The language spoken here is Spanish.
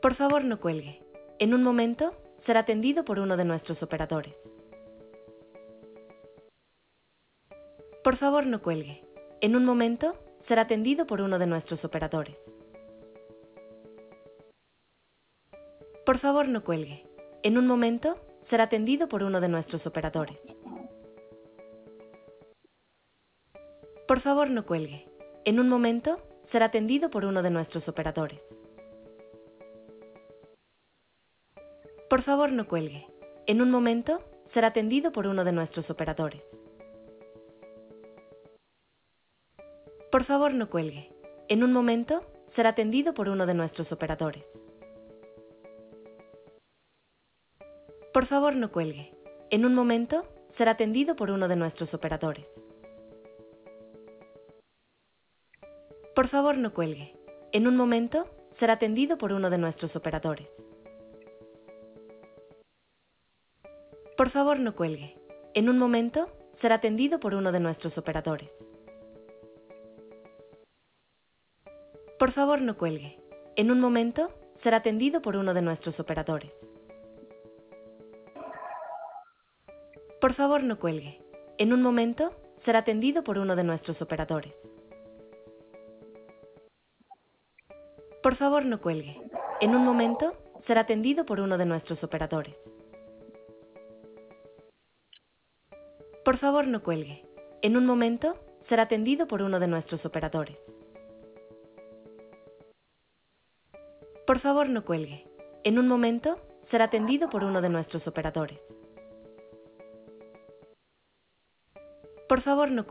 Por favor, no cuelgue. En un momento, será atendido por uno de nuestros operadores. Por favor, no cuelgue. En un momento, será atendido por uno de nuestros operadores. Por favor, no cuelgue. En un momento, será atendido por uno de nuestros operadores. Por favor, no cuelgue. En un momento, será atendido por uno de nuestros operadores. Por favor, no cuelgue. En un momento, será atendido por uno de nuestros operadores. Por favor, no cuelgue. En un momento, será atendido por uno de nuestros operadores. Por favor, no cuelgue. En un momento, será atendido por uno de nuestros operadores. Por favor, no cuelgue. En un momento, será atendido por uno de nuestros operadores. Por favor, no cuelgue. En un momento, será atendido por uno de nuestros operadores. Por favor, no cuelgue. En un momento, será atendido por uno de nuestros operadores. Por favor, no cuelgue. En un momento, será atendido por uno de nuestros operadores. Por favor, no cuelgue. En un momento, será atendido por uno de nuestros operadores. Por favor, no cuelgue. En un momento, será atendido por uno de nuestros operadores. Por favor, no cuelgue. En un momento, será atendido por uno de nuestros operadores. Por favor, no cuelgue.